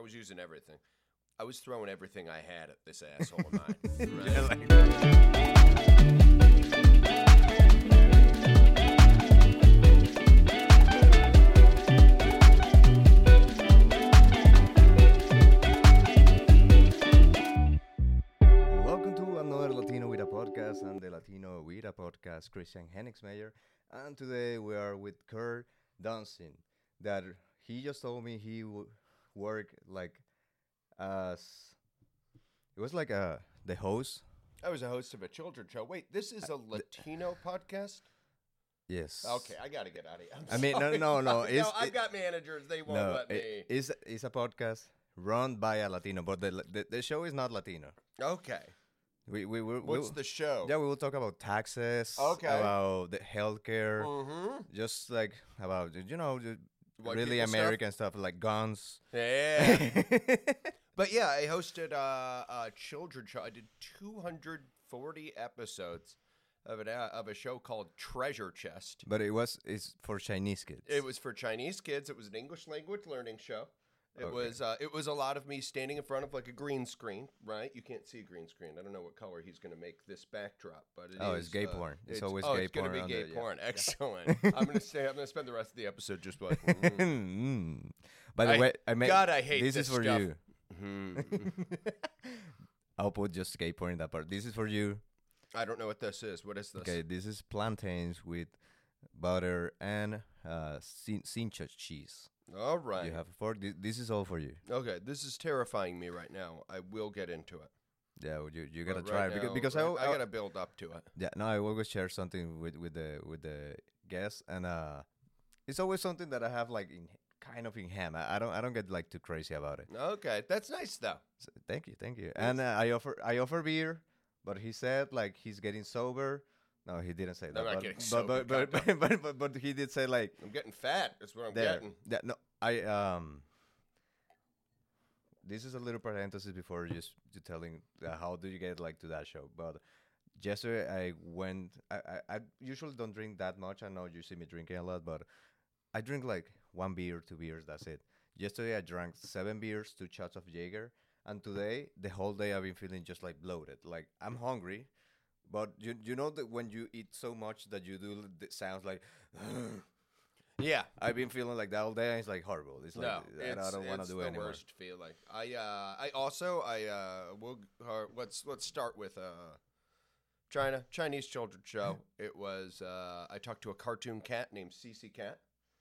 I was using everything. I was throwing everything I had at this asshole of mine. Yeah, Right? Welcome to another Latino Wita podcast. I'm the Latino Wita podcast, Christian Hennigsmeyer. And today we are with Kurt Dunstan. That he just told me he worked like as it was like the host. I was a host of a children's show. Wait, this is a Latino podcast? Yes. Okay, I got to get out of here. I mean, no. No, It's, I've got managers. They won't no, let me. it's a podcast run by a Latino, but the show is not Latino. Okay. What's the show? Yeah, we will talk about taxes. Okay. About the healthcare. Mm-hmm. Just like about the White really people American stuff like guns. Yeah. But yeah, I hosted a children's show. I did 240 episodes of a show called Treasure Chest. But it's for Chinese kids. It was for Chinese kids. It was an English language learning show. It Okay. was a lot of me standing in front of like a green screen, right? You can't see a green screen. I don't know what color he's going to make this backdrop, but It's gay porn. It's always oh, gay it's gonna porn. be on gay the- porn. yeah. Excellent. I'm gonna spend the rest of the episode just like. By the I- way, I made God, I hate this this is for stuff. you. Mhm. I'll put just gay porn in that part. This is for you. I don't know what this is. What is this? Okay, this is plantains with butter and cincha cheese. All right. You have this is all for you. Okay, this is terrifying me right now. I will get into it. Yeah, well, you gotta But try right it now, because I gotta build up to it. yeah, no, I always share something with the guests, and it's always something that I have like kind of in ham. I don't get like too crazy about it. Okay, that's nice though. So, thank you. And I offer beer, but he said like he's getting sober. No, he didn't say that. I'm not but, getting but, sober, but he did say like I'm getting fat. That's what I'm there. getting. Yeah, no, I This is a little parenthesis before just you telling how do you get like to that show. But yesterday I went. I usually don't drink that much. I know you see me drinking a lot, but I drink like 1 beer, 2 beers. That's it. Yesterday I drank 7 beers, 2 shots of Jaeger, and today the whole day I've been feeling just like bloated. Like I'm hungry, but you know that when you eat so much that you do the sounds like. Yeah. I've been feeling like that all day, and it's like horrible. It's like No, I don't want to do it the anymore. worst feeling. Let's start with Chinese children's show. It was I talked to a cartoon cat named Cece Cat,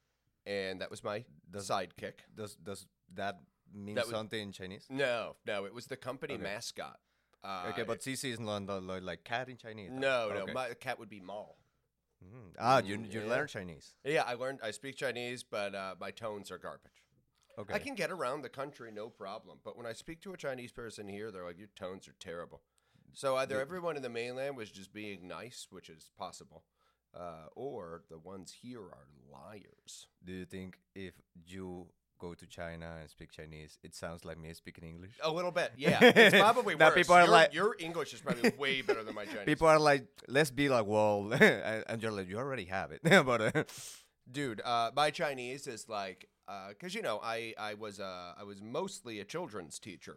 and that was my sidekick. Does that mean That was- something in Chinese? No, it was the company Okay. mascot. Okay, but CC is not like cat in Chinese. no, Okay. my cat would be Mao. You yeah. learn Chinese. Yeah, I speak Chinese, but my tones are garbage. Okay. I can get around the country, no problem. But when I speak to a Chinese person here, they're like, your tones are terrible. So either everyone in the mainland was just being nice, which is possible, or the ones here are liars. Do you think if you go to China and speak Chinese, it sounds like me speaking English? A little bit, yeah. It's probably That worse. people are like- Your English is probably way better than my Chinese. People are like, let's be like, well, and you're like, you already have it. But Dude, my Chinese is like, because I was mostly a children's teacher.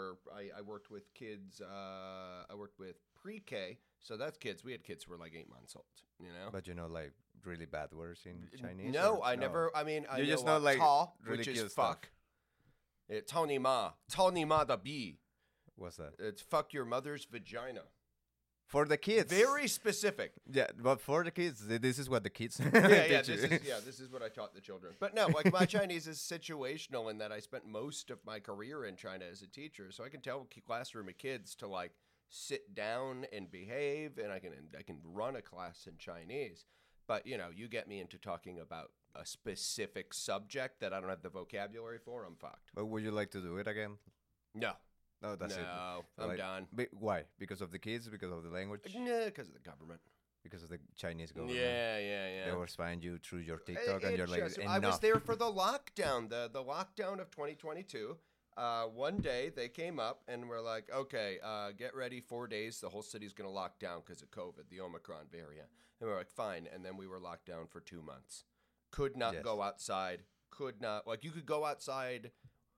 I worked with kids. I worked with pre-K, so that's kids. We had kids who were like 8 months old. but like really bad words in Chinese. No, or I never. I mean, I You know, just know, like, ta, really which is cute stuff. fuck. It's tao ni ma da bi. What's that? It's fuck your mother's vagina. For the kids. Very specific. Yeah, but for the kids, this is what the kids Yeah, teach this you. is what I taught the children. But no, like my Chinese is situational in that I spent most of my career in China as a teacher, so I can tell a classroom of kids to like sit down and behave, and I can run a class in Chinese. But you get me into talking about a specific subject that I don't have the vocabulary for, I'm fucked. But would you like to do it again? No, No, that's it. no, I'm Like, done. Why? Because of the kids? Because of the language? Nah, because of the government. Because of the Chinese government? Yeah. They were spying you through your TikTok, and It you're like, just- enough. I was there for the lockdown, the lockdown of 2022. One day they came up and were like, okay, get ready, 4 days. The whole city's going to lock down because of COVID, the Omicron variant. And we were like, fine. And then we were locked down for 2 months. Could not Yes. go outside. Could not. Like, you could go outside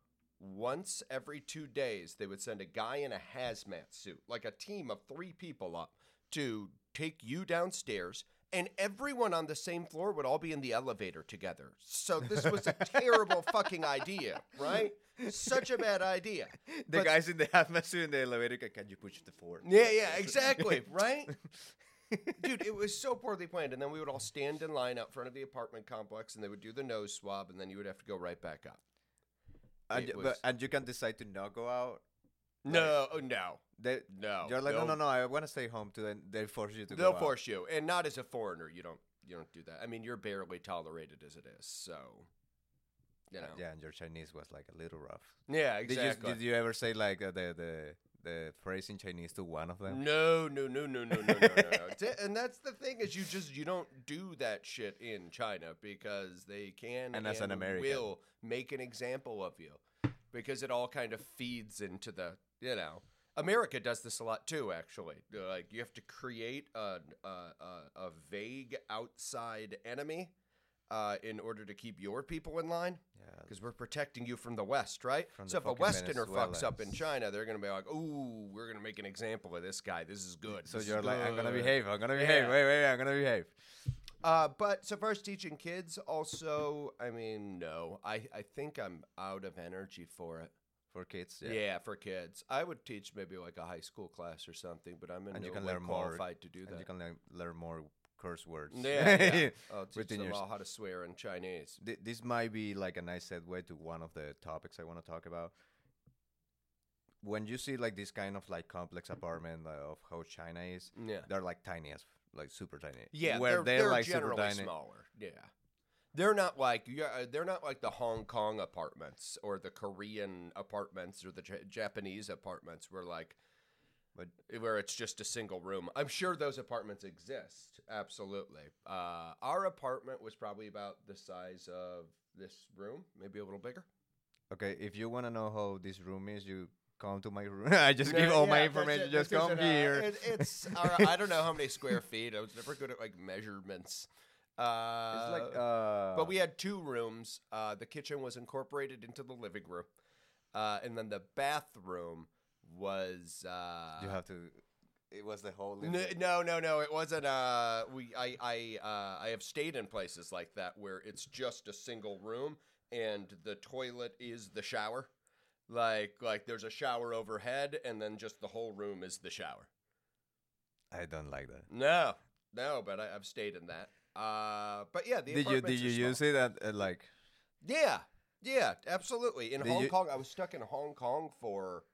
once every 2 days, they would send a guy in a hazmat suit, like a team of 3 people up, to take you downstairs, and everyone on the same floor would all be in the elevator together. So this was a terrible fucking idea, right? Such a bad idea. The But- guys in the hazmat suit in the elevator, can you push the forward? Yeah, exactly, right? Dude, it was so poorly planned. And then we would all stand in line out front of the apartment complex, and they would do the nose swab, and then you would have to go right back up. And, It but, was- and you can decide to not go out. No, no, They, no. you're like, they'll- no, I want to stay home too. And they force you to They'll go force you, and not as a foreigner. You don't do that. I mean, you're barely tolerated as it is, so you know. out. Yeah, and your Chinese was like a little rough. Yeah, Did exactly. did you ever say like the phrase in Chinese to one of them? No. And that's the thing is you don't do that shit in China because they can And as an American. will make an example of you because it all kind of feeds into the America does this a lot too. Actually, like you have to create a vague outside enemy in order to keep your people in line. Yeah. Because we're protecting you from the West, right? From So the if a fucking Westerner fucks up in Venezuelans. China, they're going to be like, ooh, we're going to make an example of this guy. This is good. So This you're is like, I'm gonna good." behave. I'm gonna behave. Yeah. Wait, I'm gonna behave. But so far as teaching kids, also, I mean, no. I think I'm out of energy for it. For kids, Yeah. For kids. I would teach maybe like a high school class or something, but I'm in And no you can way learn more, qualified to do and that. you can learn more curse words. Yeah. I'll teach Within them your all how to swear in Chinese. This might be like a nice segue to one of the topics I want to talk about. When you see like this kind of like complex apartment of how China is, Yeah. they're like tiny as like super tiny. Yeah, where they're like super generally tiny. smaller. Yeah, they're not like they're not like the Hong Kong apartments or the Korean apartments or the Japanese apartments where it's just a single room. I'm sure those apartments exist. Absolutely. Our apartment was probably about the size of this room, maybe a little bigger. Okay, if you want to know how this room is, you come to my room. I just give all Yeah, my that's information. it. Just This come isn't, here. It's I don't know how many square feet. I was never good at like measurements. It's like But we had 2 rooms. The kitchen was incorporated into the living room, and then the bathroom was. you have to. It was the whole. No, it wasn't. I have stayed in places like that where it's just a single room and the toilet is the shower. Like there's a shower overhead and then just the whole room is the shower. I don't like that. No, but I've stayed in that. But yeah, the Did you use it at like? Yeah, absolutely. In Did Hong you- Kong, I was stuck in Hong Kong for,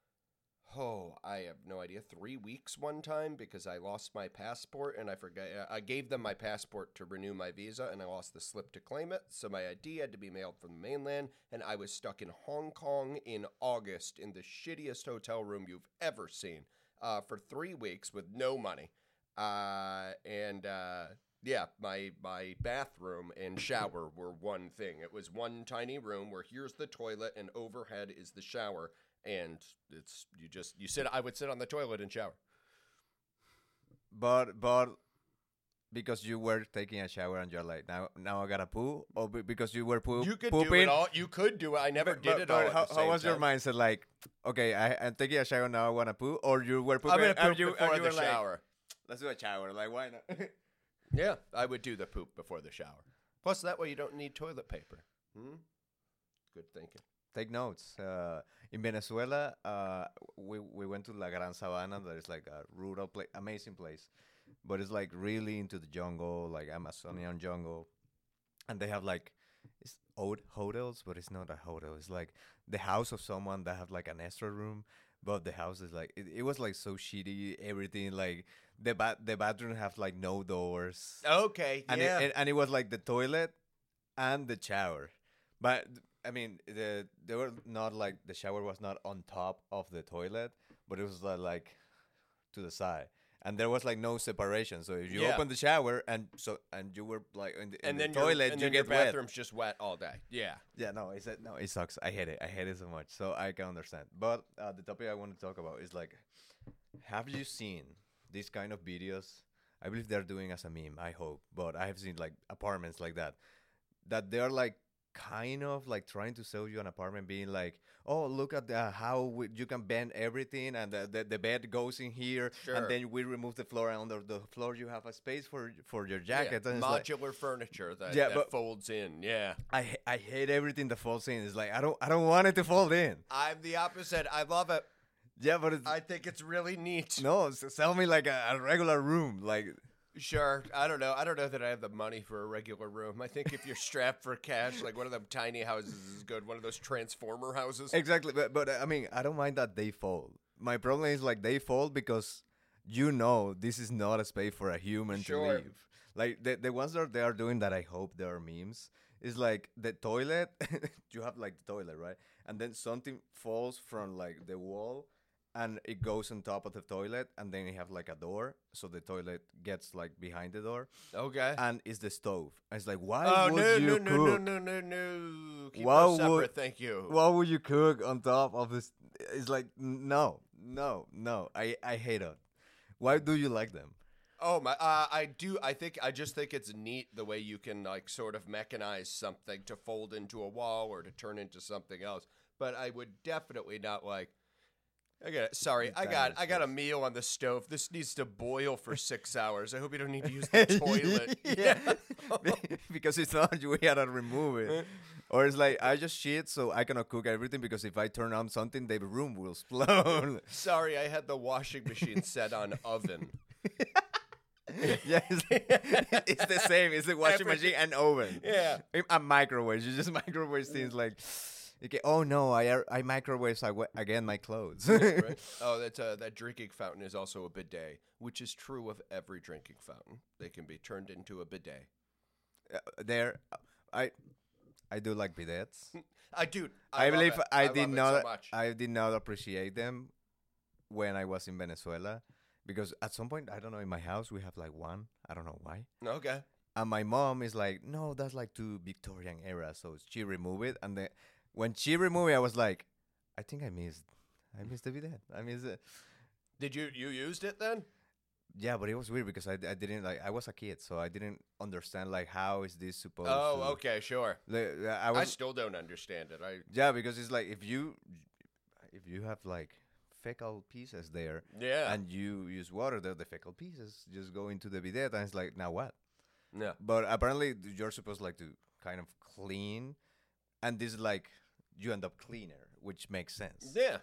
I have no idea, 3 weeks one time because I lost my passport and I forgot. I gave them my passport to renew my visa and I lost the slip to claim it. So my ID had to be mailed from the mainland and I was stuck in Hong Kong in August in the shittiest hotel room you've ever seen for 3 weeks with no money. Yeah, my bathroom and shower were one thing. It was one tiny room where here's the toilet and overhead is the shower, and I would sit on the toilet and shower. But because you were taking a shower and you're like now I gotta poo, or because you were You could pooping. do it all. You could do it. I never did it all. At How, the how same was your time. mindset? Like, okay, I'm taking a shower now. I wanna poo, or you were pooping. I'm gonna and poop you, before and you the were like, shower. let's do a shower. Like, why not? Yeah, I would do the poop before the shower. Plus, that way you don't need toilet paper. Good thinking. Take notes. In Venezuela, we went to La Gran Sabana. That is like a rural place, amazing place, but it's like really into the jungle, like Amazonian jungle, and they have like it's old hotels, but it's not a hotel. It's like the house of someone that have like an extra room, but the house is like it was like so shitty. Everything like the bathroom have like no doors, Okay, and yeah. and it was like the toilet and the shower, but I mean they were not like the shower was not on top of the toilet, but it was like to the side, and there was like no separation. So if you Yeah. open the shower and you were like in the and then toilet, and you then your get wet. bathroom's just wet all day. Yeah. Yeah, no, it sucks. I hate it so much. So I can understand. But the topic I want to talk about is like, have you seen these kind of videos? I believe they're doing as a meme. I hope, but I have seen like apartments like that they are like kind of like trying to sell you an apartment, being like, oh, look at how you can bend everything, and the bed goes in here, Sure. and then we remove the floor, and under the floor you have a space for your Yeah, jacket. And it's like, modular furniture that, Yeah, that but- folds in. Yeah. I hate everything that falls in. It's like I don't want it to fall in. I'm the opposite. I love it. Yeah, but it's, I think it's really neat. no, sell me like a regular room, like. Sure. I don't know. I don't know that I have the money for a regular room. I think if you're strapped for cash, like one of them tiny houses is good. One of those transformer houses. Exactly, but I mean, I don't mind that they fold. My problem is like they fold because this is not a space for a human Sure. to live. Like the ones that they are doing that I hope they are memes is like the toilet. You have like the toilet, right? And then something falls from like the wall and it goes on top of the toilet, and then you have like a door, so the toilet gets like behind the door, Okay. and it's the stove. And it's like, why Oh, would no, you no, cook? no. Keep Why those separate, would- thank you. Why would you cook on top of this? It's like no. I hate it. Why do you like them? Oh my! I do. I just think it's neat the way you can like sort of mechanize something to fold into a wall or to turn into something else. But I would definitely not like. Sorry, I got a meal on the stove. This needs to boil for 6 hours. I hope you don't need to use the toilet. Yeah, because it's not. We gotta remove it. Or it's like I just shit, so I cannot cook everything because if I turn on something, the room will explode. Sorry, I had the washing machine set on oven. Yeah, it's the same. It's the washing Everything- machine and oven. Yeah. A microwave. You just microwave things like. Okay, oh no! I microwave again my clothes. Right? Oh, that drinking fountain is also a bidet, which is true of every drinking fountain. They can be turned into a bidet. There, I do like bidets. Dude, I love believe it. I love did it not. so much. I did not appreciate them when I was in Venezuela because at some point I don't know in my house we have like one. I don't know why. Okay. And my mom is like, no, that's like too Victorian era, so she removed it. And then when she removed it, I was like, I think I missed the bidet. I missed it. Did you used it then? Yeah, but it was weird because I didn't like I was a kid, so I didn't understand like how is this supposed Oh, to okay, sure. like, I I was still don't understand it. yeah, because it's like if you have like fecal pieces there Yeah. and you use water, the fecal pieces just go into the bidet and it's like now what? Yeah. But apparently you're supposed like to kind of clean, and this is like you end up cleaner, which makes sense. Yeah.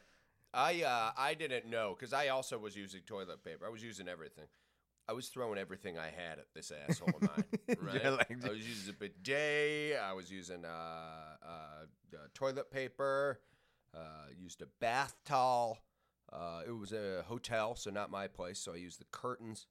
I didn't know because I also was using toilet paper. I was using everything. I was throwing everything I had at this asshole of mine. Right? Yeah, like- I was using a bidet. I was using toilet paper. Used a bath towel. It was a hotel, so not my place. So I used the curtains.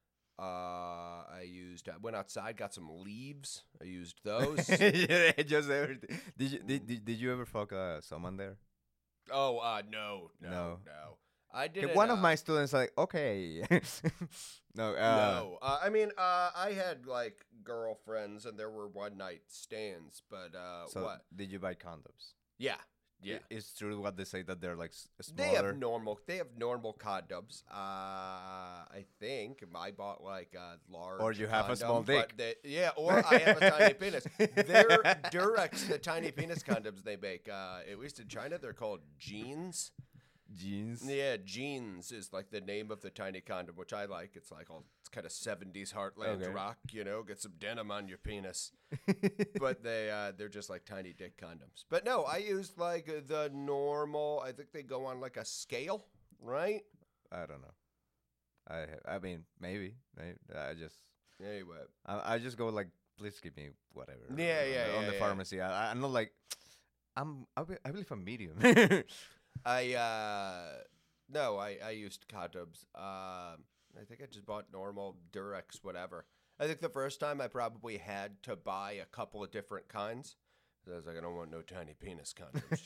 I went outside, got some leaves. I used those. Yeah, just everything. Did you ever fuck someone there? Oh, no. No. I didn't. One of my students like, okay. No. No. I mean, I had like girlfriends, and there were one night stands. But So what? did you buy condoms? Yeah. Yeah. It's true what they say that they're like They smaller. have normal condoms. I think I bought like a large. Or you have a small condom, dick. but or I have a tiny penis. They're Durex, the tiny penis condoms they make. At least in China, they're called jeans. Jeans. Yeah, jeans is like the name of the tiny condom, which I like. It's like it's kind of 70s heartland Okay. rock, get some denim on your penis. But they're just like tiny dick condoms. But no, I used like the normal. I think they go on like a scale, right? I don't know. I mean maybe. I just Anyway, I just go like, please give me whatever. Yeah, on the yeah. pharmacy. I'm not like I believe I'm medium. I used condoms. I think I just bought normal Durex, whatever. I think the first time I probably had to buy a couple of different kinds. So I was like, I don't want no tiny penis condoms,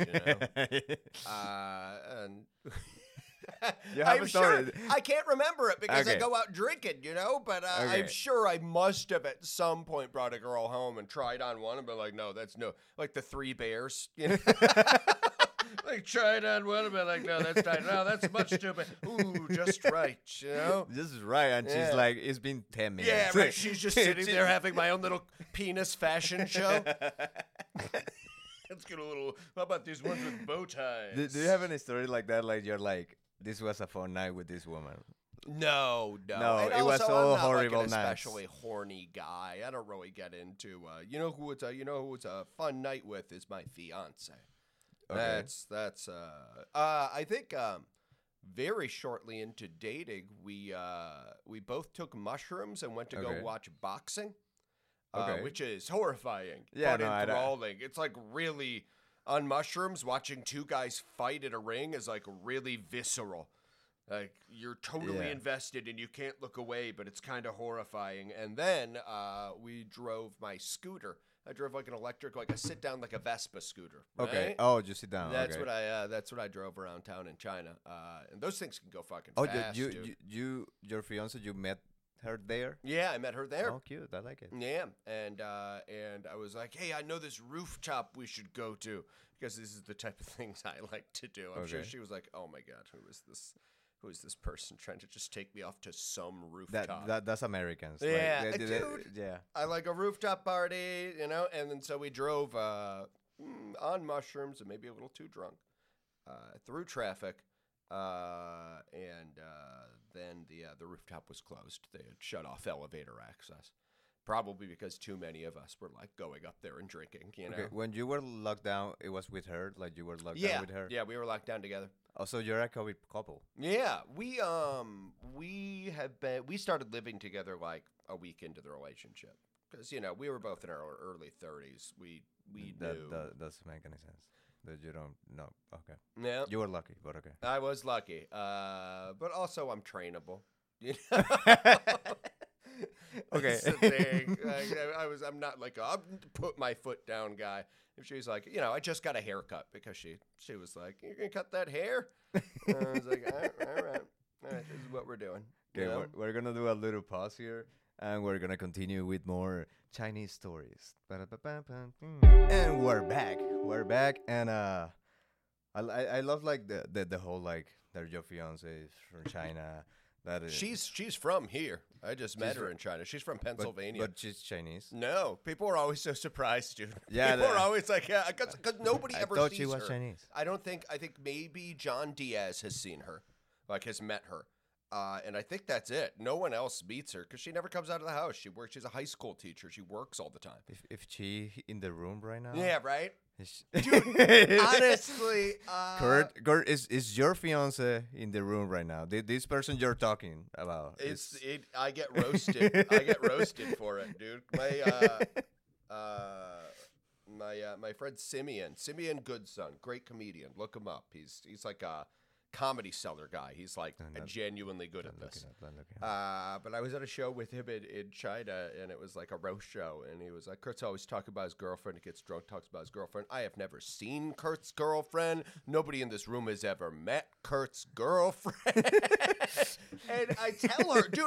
and You have I'm a story. sure I can't remember it because I Okay. go out drinking, but I'm Okay. sure I must have at some point brought a girl home and tried on one and been like, no, that's no, like the Three Bears, Like tried on one and been like, no, that's tight. No, that's much stupid. Ooh, just right, This is right, and Yeah. she's like, it's been 10 minutes. Yeah, right. She's just sitting there having my own little penis fashion show. Let's get a little. How about these ones with bow ties? Do you have any story like that? Like you're like, this was a fun night with this woman. No. No, And it was also, all I'm not horrible like an nights. especially horny guy. I don't really get into. You know who it's a fun night with is my fiance. Okay. That's. I think very shortly into dating, we both took mushrooms and went to Okay. go watch boxing. Okay. Which is horrifying, Yeah, but no, I don't- enthralling. It's like really on mushrooms. Watching two guys fight in a ring is like really visceral. Like you're totally Yeah. invested and you can't look away, but it's kind of horrifying. And then we drove my scooter. I drove like an electric, like a sit down, like a Vespa scooter. Okay. right? Oh, just sit down. That's okay. that's what I drove around town in China. And those things can go fucking Oh, fast, dude. your fiance, you met her there? Yeah, I met her there. Oh, cute. I like it. Yeah, and I was like, hey, I know this rooftop we should go to because this is the type of things I like to do. I'm sure Okay. she was like, oh my god, who is this? Who is this person trying to just take me off to some rooftop? That's Americans. Yeah, dude. Yeah. I like a rooftop party, you know. And then so we drove on mushrooms and maybe a little too drunk through traffic, and then the rooftop was closed. They had shut off elevator access, probably because too many of us were like going up there and drinking. You know. Okay. When you were locked down, it was with her. Like you were locked Yeah, down with her. yeah, we were locked down together. Also, you're a COVID couple. Yeah, we started living together like a week into the relationship because we were both in our early 30s. We knew. That doesn't make any sense. That you don't know. Okay. Yeah, You were lucky, but okay. I was lucky, but also I'm trainable. You know? Okay. That's the thing. I'm not like I'll put my foot down guy. If she's like, I just got a haircut because she was like, you're gonna cut that hair. And I was like, all right, this is what we're doing. Okay, you know? we're gonna do a little pause here, and we're gonna continue with more Chinese stories. And we're back. We're back, and I love like the whole like that your fiance is from China. That is, She's from here. I just met her in China. She's from Pennsylvania. but she's Chinese. No, people are always so surprised, dude. Yeah, people are always like, yeah, because nobody I ever thought sees she was her. Chinese. I think maybe John Diaz has seen her, like has met her, and I think that's it. No one else meets her because she never comes out of the house. She's a high school teacher. She works all the time. If she in the room right now, Yeah, right. dude. Honestly, Kurt, is your fiance in the room right now? This person you're talking about. I get roasted. I get roasted for it, dude. My friend Simeon Goodson, great comedian. Look him up. He's like a comedy seller guy. He's like genuinely good at this. But I was at a show with him in China, and it was like a roast show. And he was like, Kurt's always talking about his girlfriend. He gets drunk, talks about his girlfriend. I have never seen Kurt's girlfriend. Nobody in this room has ever met Kurt's girlfriend. And I tell her, dude,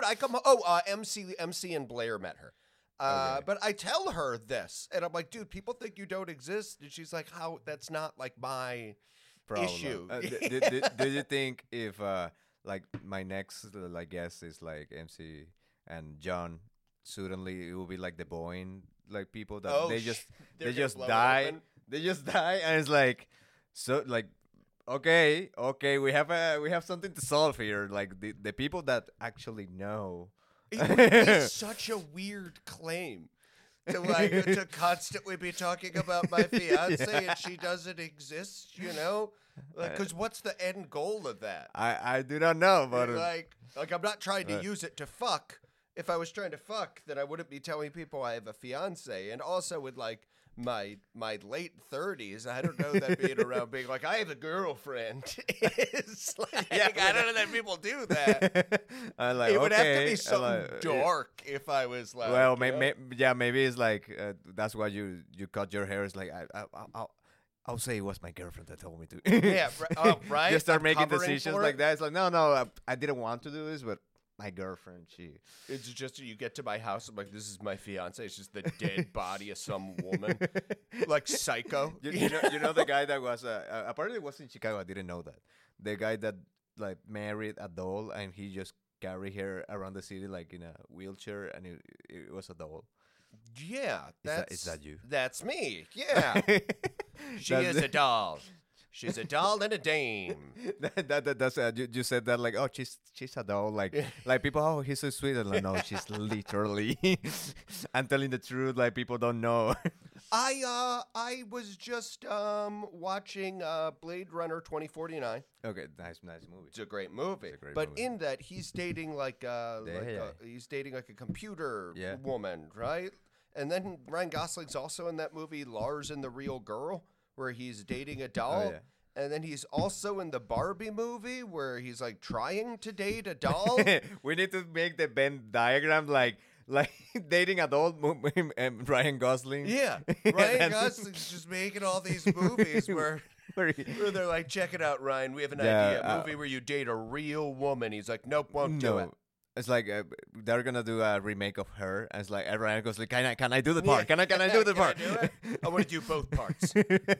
MC and Blair met her. Okay. But I tell her this, and I'm like, dude, people think you don't exist. And she's like, how? That's not like my issue. Do you think if like my next like guest is like MC and John, suddenly it will be like the Boeing like people that they just die, and it's like so like okay, we have something to solve here, like the people that actually know. It's such a weird claim to constantly be talking about my fiance and she doesn't exist, because what's the end goal of that? I do not know, but like I'm not trying to use it to fuck. If I was trying to fuck, then I wouldn't be telling people I have a fiance. And also with like my late 30s, I don't know that being around being like, I have a girlfriend. It's like, I don't know that people do that. I'm like, It would have to be okay, something like, dark if I was like, well, maybe it's like that's why you cut your hair. It's like I'll say it was my girlfriend that told me to. Yeah, right. Just start I'm making covering decisions for like it. that. It's like no, I didn't want to do this, but my girlfriend, It's just you get to my house. I'm like, this is my fiance. It's just the dead body of some woman, like Psycho. You know the guy that was apparently was in Chicago. I didn't know that. The guy that like married a doll and he just carried her around the city like in a wheelchair, and it was a doll. Yeah, Is that you? That's me. Yeah, she That's is a doll. She's a doll and a dame. That's you said that like, oh, she's a doll, like people, oh, he's so sweet, and like, no, she's literally I'm telling the truth, like people don't know. I was just watching Blade Runner 2049. Okay, nice movie. It's a great movie. It's a great but movie. in that he's dating Yeah. he's dating like a computer Yeah. woman, right? And then Ryan Gosling's also in that movie Lars and the Real Girl, where he's dating a doll. Oh, yeah. And then he's also in the Barbie movie where he's like trying to date a doll. We need to make the Venn diagram like dating adult Ryan Gosling. Yeah, Ryan Gosling's just making all these movies where they're like, check it out, Ryan. We have an idea. A movie where you date a real woman. He's like, nope, won't do it. It's like they're gonna do a remake of her, and it's like Ryan Gosling, can I do the part? Can I do the part? Can I do it? I want to do both parts.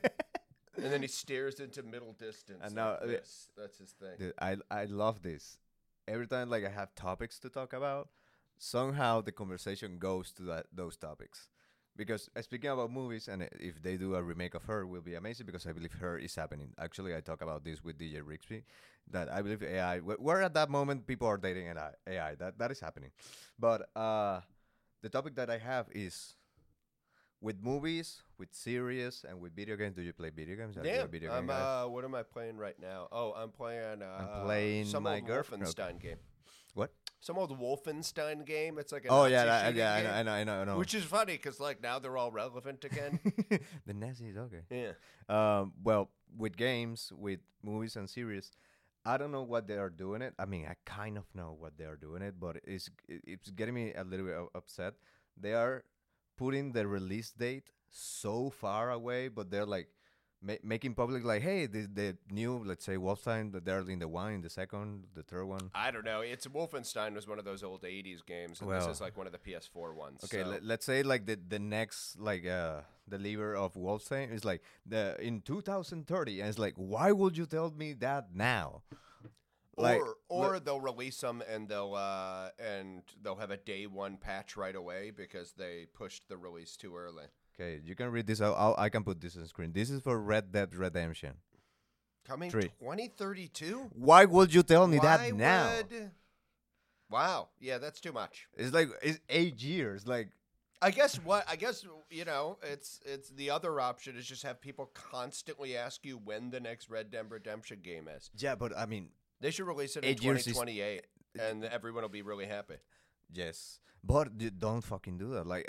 And then he stares into middle distance. And now that's his thing. Dude, I love this. Every time like I have topics to talk about, somehow the conversation goes to those topics. Because speaking about movies, and if they do a remake of Her, will be amazing because I believe Her is happening. Actually, I talk about this with DJ Rixby, that I believe AI. We're at that moment, people are dating AI. That is happening. But the topic that I have is with movies, with series, and with video games. Do you play video games? Are you a video game guy? What am I playing right now? Oh, I'm playing some my old girlfriend. Wolfenstein game. What? Some old Wolfenstein game. It's like a Oh Nazi yeah, shooting game. I know. Which is funny because like now they're all relevant again. The Nazis, okay. Yeah. Well, with games, with movies and series, I don't know what they are doing it. I mean, I kind of know what they are doing it, but it's getting me a little bit upset. They are putting the release date so far away, but they're like making public like, hey, the new, let's say, Wolfenstein, they're in the one, in the second, the third one. I don't know. It's Wolfenstein was one of those old '80s games, and this is like one of the PS4 ones. Okay, so. let's say like the next like deliver of Wolfenstein is like in 2030, and it's like, why would you tell me that now? Like, or they'll release them and they'll have a day one patch right away because they pushed the release too early. Okay, you can read this. I can put this on screen. This is for Red Dead Redemption. Coming 3. 2032? Why would you tell me that now? Wow. Yeah, that's too much. It's like it's 8 years. Like, I guess you know, it's the other option is just have people constantly ask you when the next Red Dead Redemption game is. yeah, but I mean, They should release it in 8 years is- 2028 and everyone will be really happy. yes, but don't fucking do that. Like,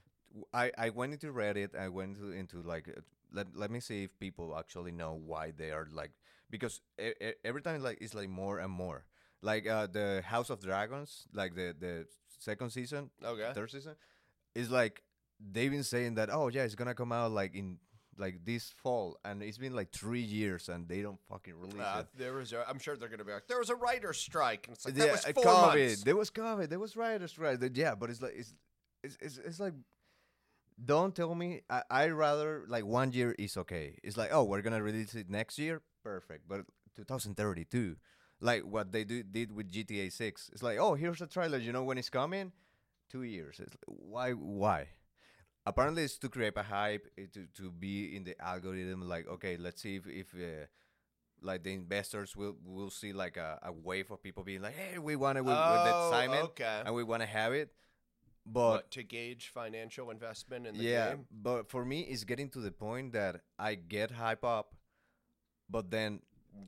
I went into Reddit. I went into like let me see if people actually know why they are like, because every time like it's like more and more. Like the House of Dragons, like the second season, Okay. third season, is like they've been saying that, oh yeah, it's gonna come out like in like this fall, and it's been like 3 years and they don't fucking release it. I'm sure they're going to be like, there was a writer's strike. And it's like, Yeah, that was 4 COVID. months. There was COVID. There was writers' strike. Yeah, but it's like it's like, don't tell me. I rather like 1 year is okay. It's like, oh, we're gonna release it next year, perfect. But 2032, like what they did with GTA 6. It's like, oh, here's a trailer. You know when it's coming? 2 years. It's like, why? Apparently, it's to create a hype, to be in the algorithm. Like, okay, let's see if like the investors will see like a wave of people being like, hey, we want it with that Simon, okay. and we want to have it. But To gauge financial investment in the yeah, game? but for me, it's getting to the point that I get hype up, but then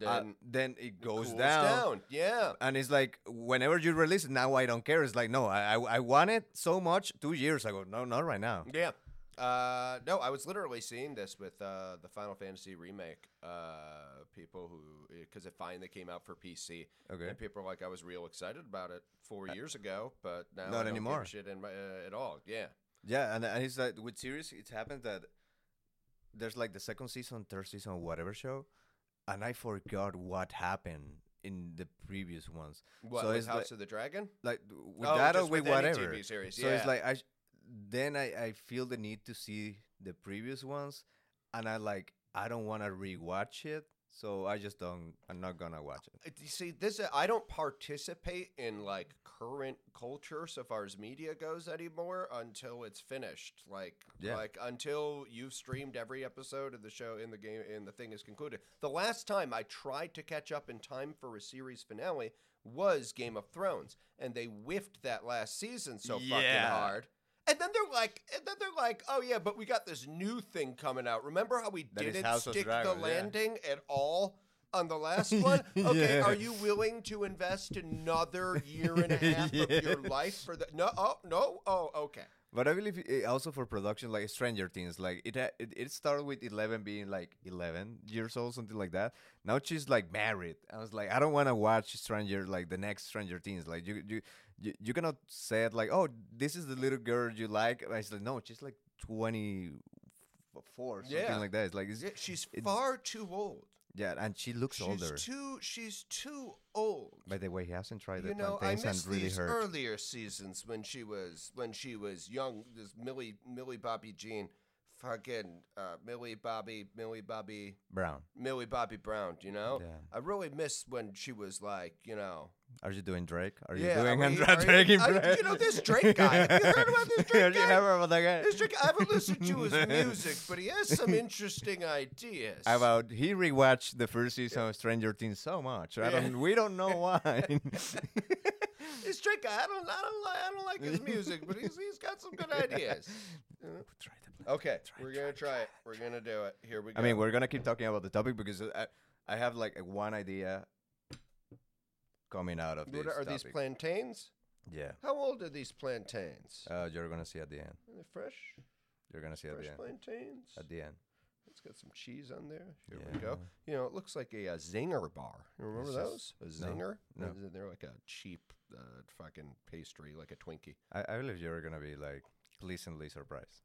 it goes cools down. Yeah. And it's like, whenever you release it, now I don't care. It's like, no, I want it so much 2 years ago. No, not right now. Yeah. No, I was literally seeing this with the Final Fantasy remake. People because it finally came out for PC. Okay. And people are like, I was real excited about it 4 years ago, but now Not I don't anymore. give a shit at all. Yeah. Yeah, and it's like with series, it happens that there's like the second season, third season, whatever show, and I forgot what happened in the previous ones. What, so with it's House like, of the Dragon? like with Oh, that or just with with any whatever. TV series, So it's yeah. like I feel the need to see the previous ones, and I don't want to rewatch it so I just don't. I'm not gonna watch it. You see, this I don't participate in like current culture so far as media goes anymore until it's finished. Yeah. Like until you've streamed every episode of the show in the game and the thing is concluded. The last time I tried to catch up in time for a series finale was Game of Thrones, and they whiffed that last season so fucking hard. And then they're like, oh yeah, but we got this new thing coming out. Remember how we That is didn't House of stick the Dragons, yeah. landing at all on the last one? Okay, Yeah. are you willing to invest another year and a half of your life for that? No, okay. But I believe also for production, like Stranger Things, like it started with 11 being like 11 years old, something like that. Now she's like married. I was like, I don't want to watch the next Stranger Things. Like you cannot say it like, oh, this is the little girl you like. I was like, no, she's like 24, something like that. It's like She's it's- far too old. yeah, and she looks older. She's too old. By the way, he hasn't tried You the know, I plantains miss and really these hurt. earlier seasons when she was young. This Millie Bobby Jean, fucking Millie Bobby Brown, Brown. You know, Yeah. I really miss when she was like, you know. are you doing Drake? Are you Yeah, doing are you- Drake impression? you know this Drake guy. Have you heard about this Drake Have you guy? heard about that guy? This Drake, I haven't listened to his music, but he has some interesting ideas. About he rewatched the first season of Stranger Things so much. We don't know why. This Drake guy, I don't like his music, but he's got some good ideas. Okay, we're gonna try it. We're gonna do it. Here we go. I mean, we're gonna keep talking about the topic because I have like one idea coming out of this. Are these topic. plantains? Yeah. How old are these plantains? You're gonna see at the end. Are they fresh? You're gonna see at Fresh the end. plantains. At the end. It's got some cheese on there. Here Yeah. we go. You know, it looks like a zinger bar. You remember It's those? just- A zinger? no. They're like a cheap fucking pastry, like a Twinkie. I believe you're gonna be like pleasantly surprised.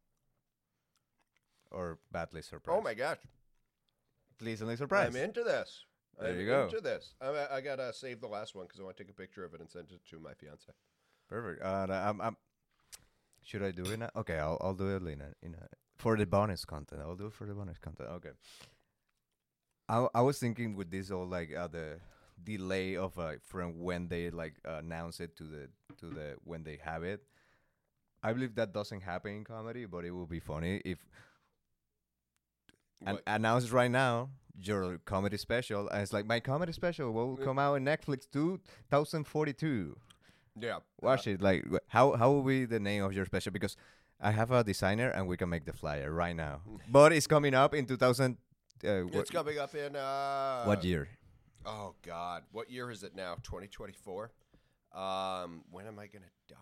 Or badly surprised. Oh my gosh. Pleasantly surprised. I'm into this. There I'm you go. into this. I gotta save the last one because I want to take a picture of it and send it to my fiance. Perfect. I'm. Should I do it now? Okay, I'll do it for the bonus content. I'll do it for the bonus content. Okay. I was thinking with this all like the delay of from when they like announce it to the when they have it. I believe that doesn't happen in comedy, but it will be funny if What? announce right now your comedy special, and it's like my comedy special will come out on Netflix 2042. Yeah. Watch it. Like, how will be the name of your special? Because I have a designer, and we can make the flyer right now. But it's coming up in 2000. It's coming up in What year? Oh God, what year is it now? 2024. When am I gonna die?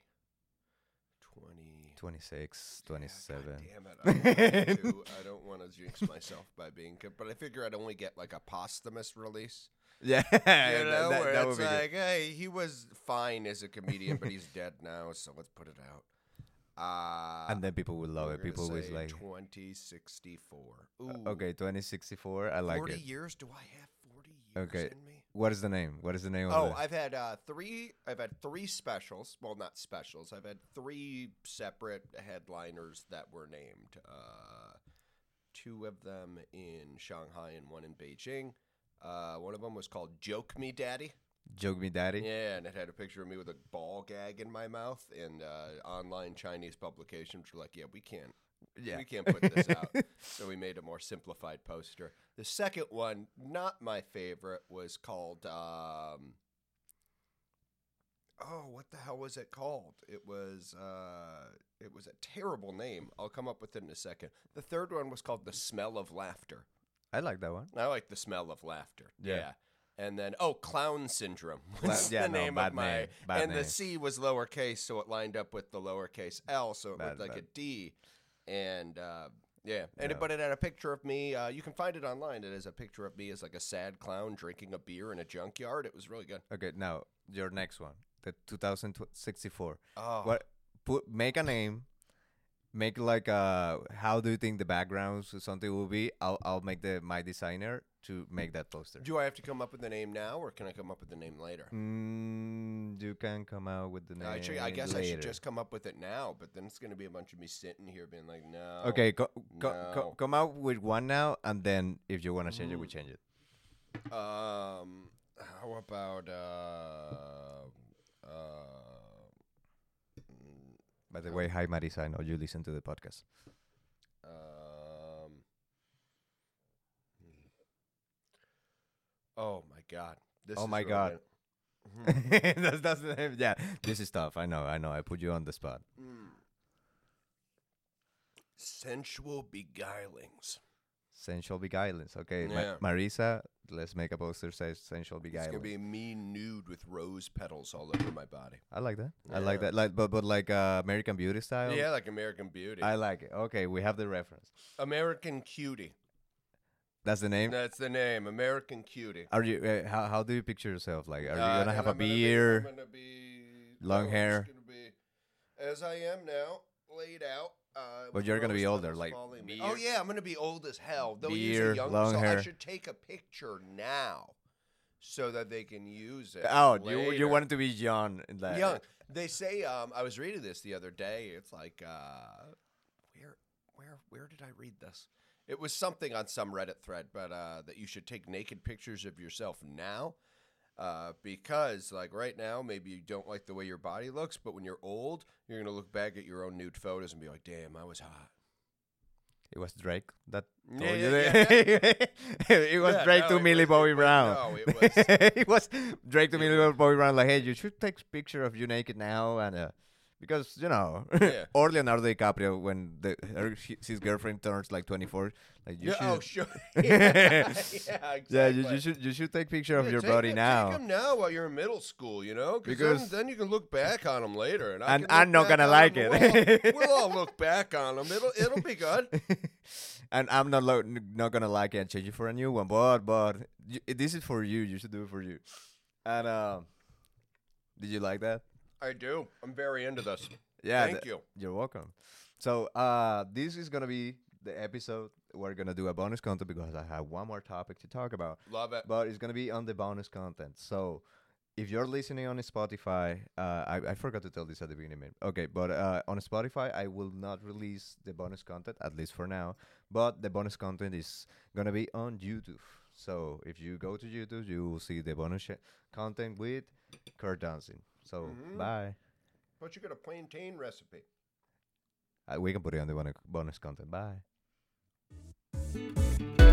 26, 27. God damn it! I don't want to jinx myself by being good, but I figure I'd only get like a posthumous release. Yeah, You know, that where would it's be good. like, hey, he was fine as a comedian, but he's dead now, so let's put it out. And then people will love we're it. People gonna will say like, 2064. Ooh, okay, 2064. I like 40 it. years? Do I have 40 years Okay. in me? What is the name? What is the name Oh, of I've had three specials. Well, not specials. I've had three separate headliners that were named. Two of them in Shanghai and one in Beijing. One of them was called "Joke Me, Daddy." Joke Me Daddy? Yeah, and it had a picture of me with a ball gag in my mouth. And online Chinese publications were like, "Yeah, we can't put this out." So we made a more simplified poster. The second one, not my favorite, was called. What the hell was it called? It was a terrible name. I'll come up with it in a second. The third one was called "The Smell of Laughter." I like that one. I like the smell of laughter. Yeah. And then, Clown Syndrome was Yeah, the no, name bad of my. name, bad And the name. C was lowercase, so it lined up with the lowercase L, so it looked Bad, like a bad. D. And yeah, Yeah. but it had a picture of me. You can find it online. It has a picture of me as like a sad clown drinking a beer in a junkyard. It was really good. Okay, now your next one, the 2064. Oh, Make a name. Make like how do you think the backgrounds or something will be? I'll make my designer to make that poster. do I have to come up with the name now, or can I come up with the name later? You can come out with the name. I guess I should later. just come up with it now, but then it's going to be a bunch of me sitting here being like, no. Okay, No. come out with one now, and then if you want to change it, we change it. How about By the way, hi Marisa, I know you listen to the podcast. um, oh my God, this Oh is my really God. good. That's the name. Yeah, this is tough. I know. I put you on the spot. Sensual beguilings. Sensual beguilings. Okay, Yeah. Marisa, let's make a poster says sensual It's beguilings. gonna be me nude with rose petals all over my body. I like that. I like Yeah. that. Like, but like American Beauty style. Yeah, like American Beauty. I like it. Okay, we have the reference. American Cutie. That's the name. That's the name. American Cutie. Are you? How do you picture yourself? Like, are you gonna have and a I'm beard? I'm gonna be long I'm hair? just gonna be as I am now, laid out. But with you're gonna rose be older, petals like falling. beard? Oh yeah, I'm gonna be old as hell. They'll use Beard, a young, long so hair. I should take a picture now, so that they can use it. Oh, later. you wanted to be young in that. Young. They say I was reading this the other day. It's like where did I read this? It was something on some Reddit thread, but that you should take naked pictures of yourself now. Because like right now, maybe you don't like the way your body looks, but when you're old, you're gonna look back at your own nude photos and be like, "Damn, I was hot." It was Drake that told Yeah, you yeah, that. It was Drake no, to it Millie was- Bobby it was- Brown. no, it was- It was Drake to It Millie was- Bobby Brown. Like, hey, you should take picture of you naked now, and because Yeah. or Leonardo DiCaprio when his girlfriend turns like 24, like you Yeah, should. oh sure. Yeah, exactly. Yeah, you should take picture of Yeah, your take body it- now. Take them now while you're in middle school, you know, Because- then you can look back on them later, and And can I'm look not back gonna on like 'em. it. We'll all look back on them. It'll be good. And I'm not gonna like it and change it for a new one. But this is for you. You should do it for you. And did you like that? I do. I'm very into this. Yeah. Thank you. You're welcome. So this is gonna be the episode. We're gonna do a bonus content because I have one more topic to talk about. Love it. But it's gonna be on the bonus content. So if you're listening on Spotify, I forgot to tell this at the beginning. Okay, but on Spotify, I will not release the bonus content, at least for now. But the bonus content is gonna be on YouTube. So if you go to YouTube, you will see the bonus content with Kurt Dancing. So bye. But you got a plantain recipe. We can put it on the bonus content. Bye.